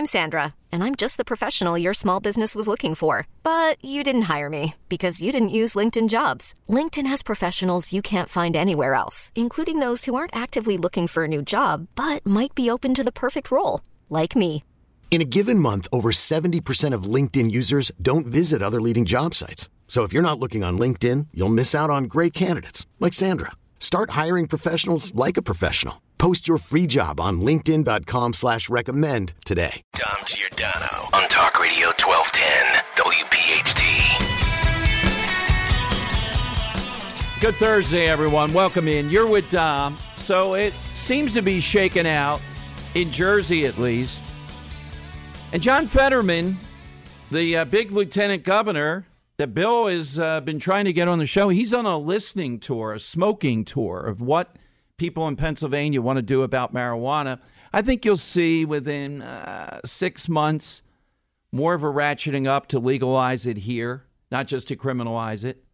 I'm Sandra, and I'm just the professional your small business was looking for. But you didn't hire me because you didn't use LinkedIn Jobs. LinkedIn has professionals you can't find anywhere else, including those who aren't actively looking for a new job, but might be open to the perfect role, like me. In a given month, over 70% of LinkedIn users don't visit other leading job sites. So if you're not looking on LinkedIn, you'll miss out on great candidates like Sandra. Start hiring professionals like a professional. Post your free job on linkedin.com/recommend today. Dom Giordano on Talk Radio 1210 WPHT. Good Thursday, everyone. Welcome in. You're with Dom. So it seems to be shaken out, in Jersey at least. And John Fetterman, the big lieutenant governor that Bill has been trying to get on the show, he's on a listening tour, a smoking tour of what people in Pennsylvania want to do about marijuana. I think you'll see within 6 months more of a ratcheting up to legalize it here, not just to criminalize it.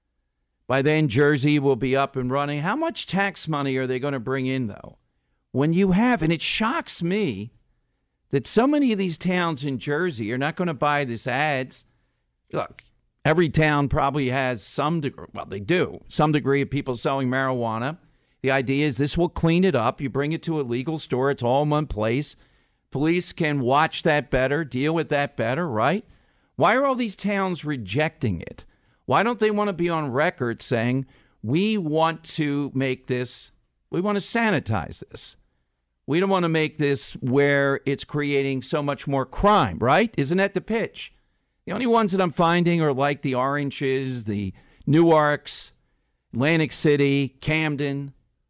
By then, Jersey will be up and running. How much tax money are they going to bring in, though? When you have, and it shocks me that so many of these towns in Jersey are not going to buy this ads. Look, every town probably has some degree, well, they do, some degree of people selling marijuana. The idea is this will clean it up. You bring it to a legal store. It's all in one place. Police can watch that better, deal with that better, right? Why are all these towns rejecting it? Why don't they want to be on record saying, we want to make this, we want to sanitize this. We don't want to make this where it's creating so much more crime, right? Isn't that the pitch? The only ones that I'm finding are like the Oranges, the Newarks, Atlantic City, Camden.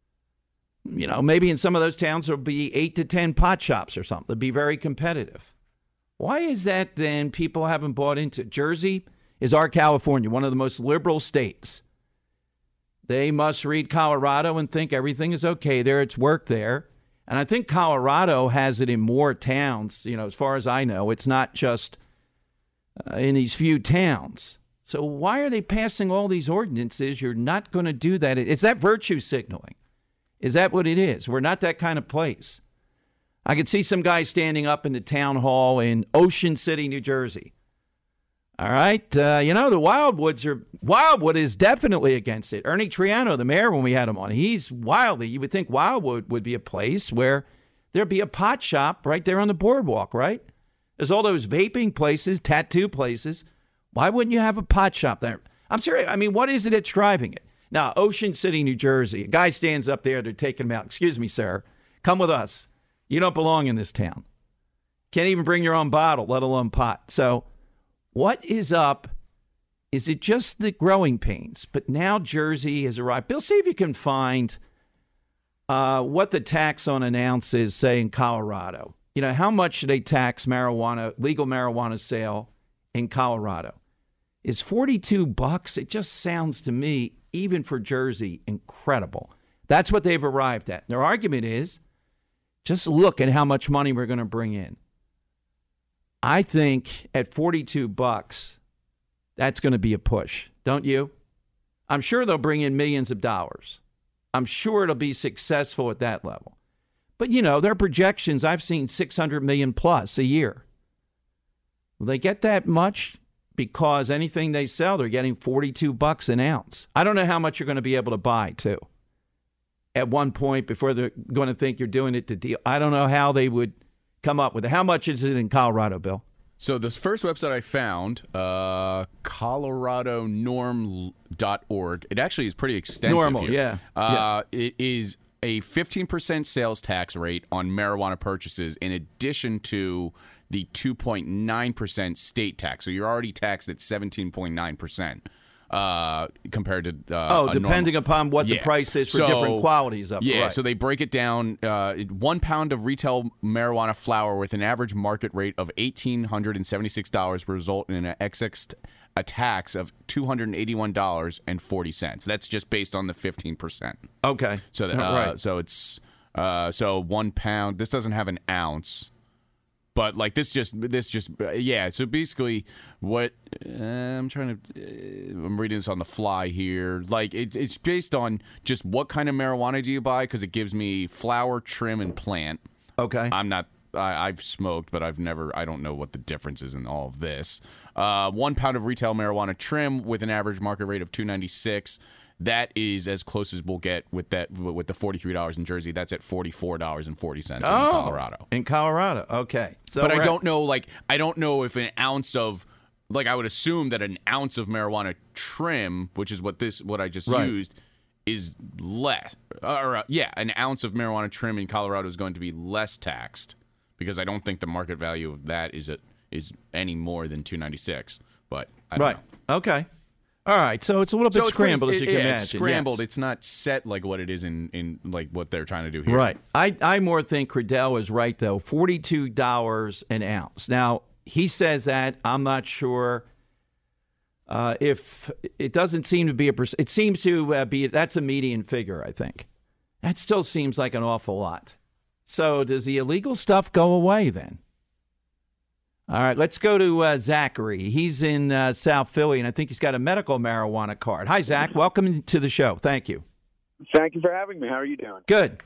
You know, maybe in some of those towns there'll be 8 to 10 pot shops or something. They'll be very competitive. Why is that then people haven't bought into? Jersey is our California, one of the most liberal states. They must read Colorado and think everything is okay there. It's work there. And I think Colorado has it in more towns, you know, as far as I know. It's not just in these few towns. So why are they passing all these ordinances? You're not going to do that. Is that virtue signaling? Is that what it is? We're not that kind of place. I could see some guy standing up in the town hall in Ocean City, New Jersey. All right. The Wildwood is definitely against it. Ernie Triano, the mayor, when we had him on, he's wildly. You would think Wildwood would be a place where there'd be a pot shop right there on the boardwalk, right? There's all those vaping places, tattoo places. Why wouldn't you have a pot shop there? I'm serious. I mean, what is it that's driving it? Now, Ocean City, New Jersey, a guy stands up there. They're taking him out. Excuse me, sir. Come with us. You don't belong in this town. Can't even bring your own bottle, let alone pot. So what is up? Is it just the growing pains? But now Jersey has arrived. Bill, see if you can find what the tax on an ounce is, say, in Colorado. You know, how much should they tax marijuana, legal marijuana sale in Colorado? Is $42? It just sounds to me, even for Jersey, incredible. That's what they've arrived at. Their argument is, just look at how much money we're going to bring in. I think at $42, that's going to be a push, don't you? I'm sure they'll bring in millions of dollars. I'm sure it'll be successful at that level. But, you know, their projections, I've seen 600 million plus a year. Will they get that much? Because anything they sell, they're getting $42 an ounce. I don't know how much you're going to be able to buy, too. At one point, before they're going to think you're doing it to deal. I don't know how they would come up with it. How much is it in Colorado, Bill? So this first website I found, coloradonorm.org, it actually is pretty extensive. Normal, here. Yeah. It is a 15% sales tax rate on marijuana purchases in addition to the 2.9% state tax. So you're already taxed at 17.9%. Compared to depending upon what the price is for different qualities of it. Yeah, right. So they break it down. 1 pound of retail marijuana flower with an average market rate of $1,876 will result in a tax of $281.40. That's just based on the 15%. Okay. So right. So it's 1 pound. This doesn't have an ounce. But like this just yeah. So basically, what I'm reading this on the fly here. Like it's based on just what kind of marijuana do you buy, because it gives me flower, trim, and plant. Okay. I'm not I've smoked, but I don't know what the difference is in all of this. 1 pound of retail marijuana trim with an average market rate of $2.96. That is as close as we'll get with the $43 in Jersey. That's at $44.40 in Colorado. In Colorado, okay. So but I don't know if an ounce of, like, I would assume that an ounce of marijuana trim, which is what I just used, is less. An ounce of marijuana trim in Colorado is going to be less taxed, because I don't think the market value of that is any more than $2.96. But I don't know. Okay. All right, so it's a little bit scrambled, as you can imagine. It's scrambled. Yes. It's not set like what it is in like what they're trying to do here. Right. I more think Credell is right, though. $42 an ounce. Now, he says that. I'm not sure if it doesn't seem to be it seems to be, that's a median figure, I think. That still seems like an awful lot. So does the illegal stuff go away then? All right, let's go to Zachary. He's in South Philly, and I think he's got a medical marijuana card. Hi, Zach. Welcome to the show. Thank you. Thank you for having me. How are you doing? Good.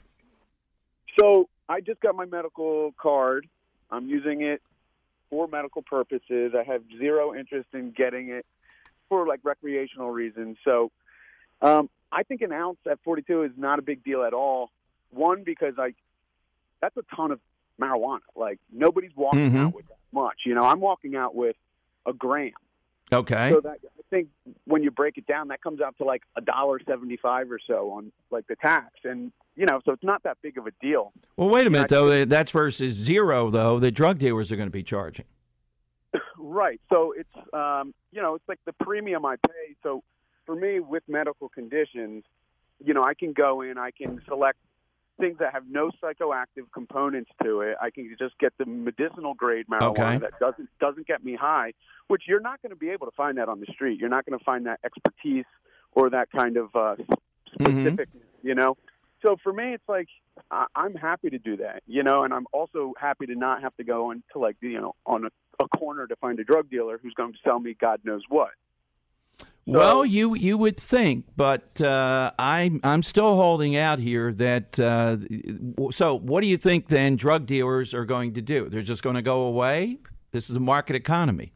So I just got my medical card. I'm using it for medical purposes. I have zero interest in getting it for, like, recreational reasons. So I think an ounce at 42 is not a big deal at all. One, because, like, that's a ton of marijuana. Like, nobody's walking out with that much. You know, I'm walking out with a gram. Okay. So that, I think when you break it down, that comes out to like $1.75 or so on, like, the tax. And, you know, so it's not that big of a deal. Well, wait a minute, though. That's versus zero, though, that drug dealers are going to be charging. Right. So it's, you know, it's like the premium I pay. So for me, with medical conditions, you know, I can go in, I can select things that have no psychoactive components to it. I can just get the medicinal grade marijuana that doesn't get me high, which you're not going to be able to find that on the street. You're not going to find that expertise or that kind of specific, you know. So for me, it's like I'm happy to do that, you know, and I'm also happy to not have to go into, like, you know, on a corner to find a drug dealer who's going to sell me God knows what. Well, you would think, but I'm still holding out here that so what do you think then drug dealers are going to do? They're just going to go away? This is a market economy.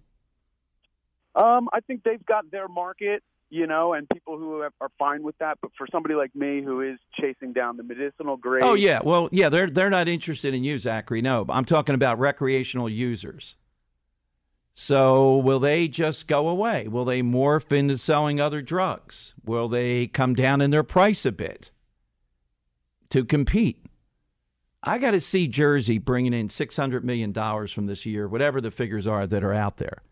I think they've got their market, you know, and people who are fine with that. But for somebody like me who is chasing down the medicinal grade. Oh, yeah. Well, yeah, they're not interested in you, Zachary. No, I'm talking about recreational users. So will they just go away? Will they morph into selling other drugs? Will they come down in their price a bit to compete? I got to see Jersey bringing in $600 million from this year, whatever the figures are that are out there.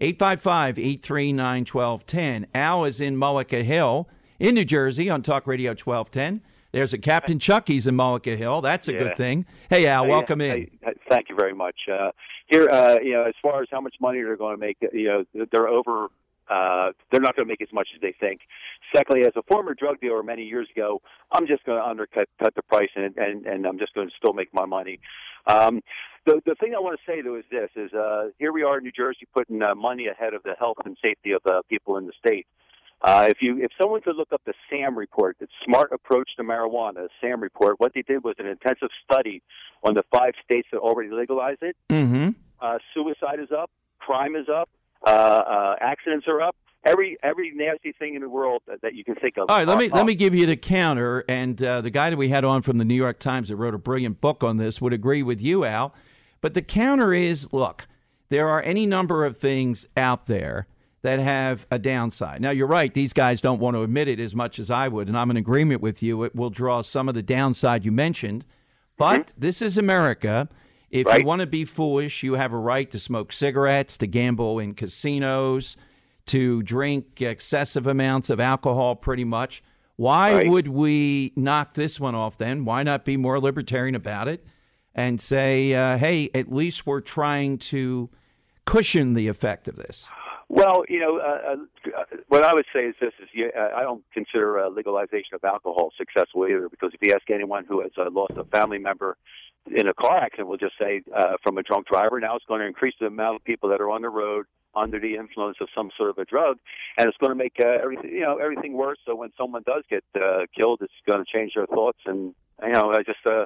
855-839-1210. Al is in Mullica Hill in New Jersey on Talk Radio 1210. There's a Captain Chucky's in Mullica Hill. That's a good thing. Hey, Al, welcome in. Thank you very much. Here, you know, as far as how much money they're going to make, you know, they're over. They're not going to make as much as they think. Secondly, as a former drug dealer many years ago, I'm just going to undercut the price, and I'm just going to still make my money. The thing I want to say, though, is this: here we are in New Jersey putting money ahead of the health and safety of people in the state. If someone could look up the SAM report, the Smart Approach to Marijuana, SAM report, what they did was an intensive study on the 5 states that already legalized it. Mm-hmm. Suicide is up, crime is up, accidents are up. Every nasty thing in the world that you can think of. All right, let me give you the counter. And the guy that we had on from the New York Times that wrote a brilliant book on this would agree with you, Al. But the counter is, look, there are any number of things out there that have a downside. Now, you're right. These guys don't want to admit it as much as I would, and I'm in agreement with you. It will draw some of the downside you mentioned. But this is America. If you want to be foolish, you have a right to smoke cigarettes, to gamble in casinos, to drink excessive amounts of alcohol pretty much. Why would we knock this one off then? Why not be more libertarian about it and say, hey, at least we're trying to cushion the effect of this? Well, you know, what I would say is this: I don't consider legalization of alcohol successful either, because if you ask anyone who has lost a family member in a car accident, we'll just say from a drunk driver, now it's going to increase the amount of people that are on the road under the influence of some sort of a drug, and it's going to make everything worse. So when someone does get killed, it's going to change their thoughts, and you know,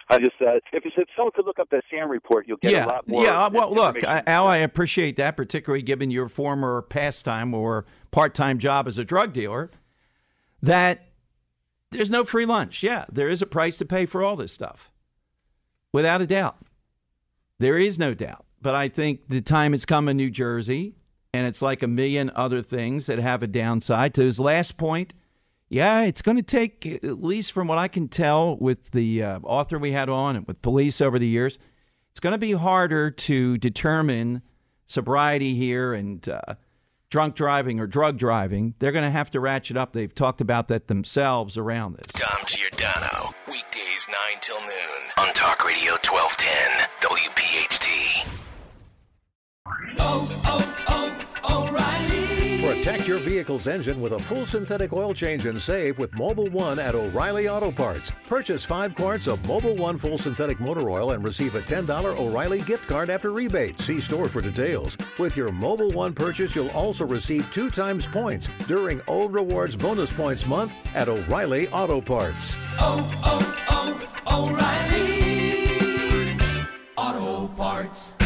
I just if someone could look up the SAM report, you'll get a lot more. Yeah, well, look, Al, I appreciate that, particularly given your former pastime or part-time job as a drug dealer, that there's no free lunch. Yeah, there is a price to pay for all this stuff, without a doubt. There is no doubt. But I think the time has come in New Jersey, and it's like a million other things that have a downside. To his last point, yeah, it's going to take, at least from what I can tell with the author we had on and with police over the years, it's going to be harder to determine sobriety here and drunk driving or drug driving. They're going to have to ratchet up. They've talked about that themselves around this. Tom Giordano, weekdays 9 till noon on Talk Radio 1210 WPHT. O'Reilly. Protect your vehicle's engine with a full synthetic oil change and save with Mobil 1 at O'Reilly Auto Parts. Purchase 5 quarts of Mobil 1 full synthetic motor oil and receive a $10 O'Reilly gift card after rebate. See store for details. With your Mobil 1 purchase, you'll also receive 2 times points during O Rewards Bonus Points Month at O'Reilly Auto Parts. O'Reilly Auto Parts.